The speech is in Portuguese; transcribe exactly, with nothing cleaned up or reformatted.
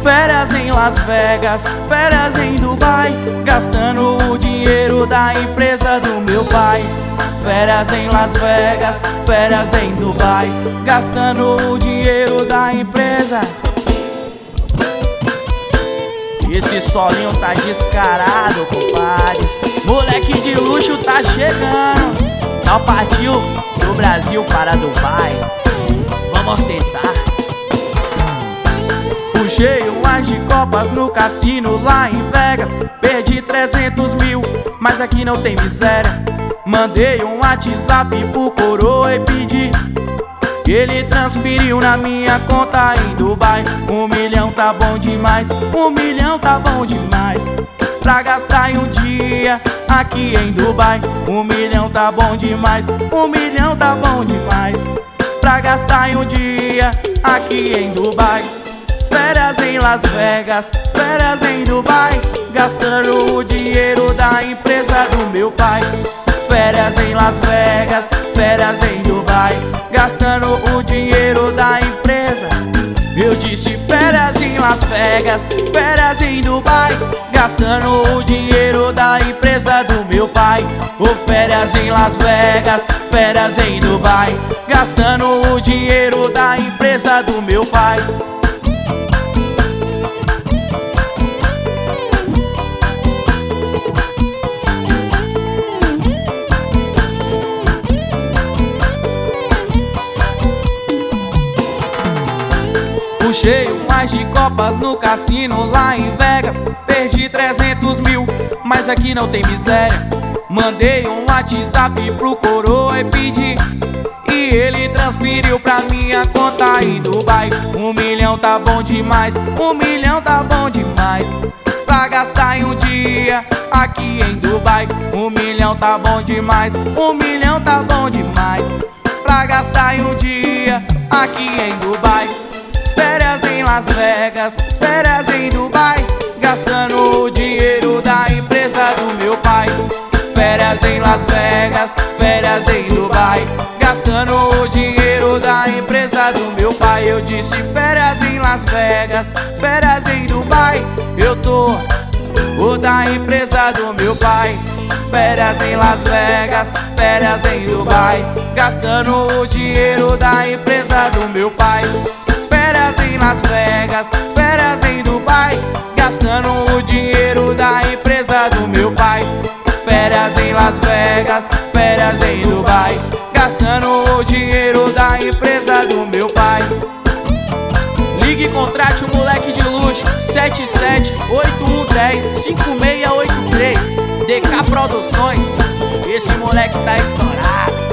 Férias em Las Vegas, férias em Dubai, gastando o dinheiro da empresa do meu pai. Férias em Las Vegas, férias em Dubai, gastando o dinheiro da empresa. Esse solinho tá descarado, compadre. Moleque de luxo tá chegando. Tal partiu do Brasil para Dubai. Vamos tentar. Puxei umas de copas no cassino lá em Vegas. Perdi trezentos mil, mas aqui não tem miséria. Mandei um WhatsApp pro coroa e pedi. Ele transferiu na minha conta em Dubai. Um milhão tá bom demais, um milhão tá bom demais pra gastar em um dia aqui em Dubai. Um milhão tá bom demais, um milhão tá bom demais pra gastar em um dia aqui em Dubai. Férias em Las Vegas, férias em Dubai, gastando o dinheiro da empresa do meu pai. Férias em Las Vegas, férias em Dubai, gastando o dinheiro da empresa. Eu disse férias em Las Vegas, férias em Dubai, gastando o dinheiro da empresa do meu pai. Ô, férias em Las Vegas, férias em Dubai, gastando o dinheiro da empresa do meu pai. Puxei umas de copas no cassino lá em Vegas. Perdi trezentos mil, mas aqui não tem miséria. Mandei um WhatsApp pro coroa e pedi. E ele transferiu pra minha conta em Dubai. Um milhão tá bom demais, um milhão tá bom demais pra gastar em um dia aqui em Dubai. Um milhão tá bom demais, um milhão tá bom demais pra gastar em um dia aqui em Dubai. Férias em Las Vegas, férias em Dubai, gastando o dinheiro da empresa do meu pai. Férias em Las Vegas, férias em Dubai, gastando o dinheiro da empresa do meu pai. Eu disse férias em Las Vegas, férias em Dubai, eu tô o da empresa do meu pai. Férias em Las Vegas, férias em Dubai, gastando o dinheiro da empresa do meu pai. Férias em Las Vegas, férias em Dubai, gastando o dinheiro da empresa do meu pai. Férias em Las Vegas, férias em Dubai, gastando o dinheiro da empresa do meu pai. Ligue e contrate o moleque de luxo sete sete oito um um zero cinco seis oito três D K Produções. Esse moleque tá estourado.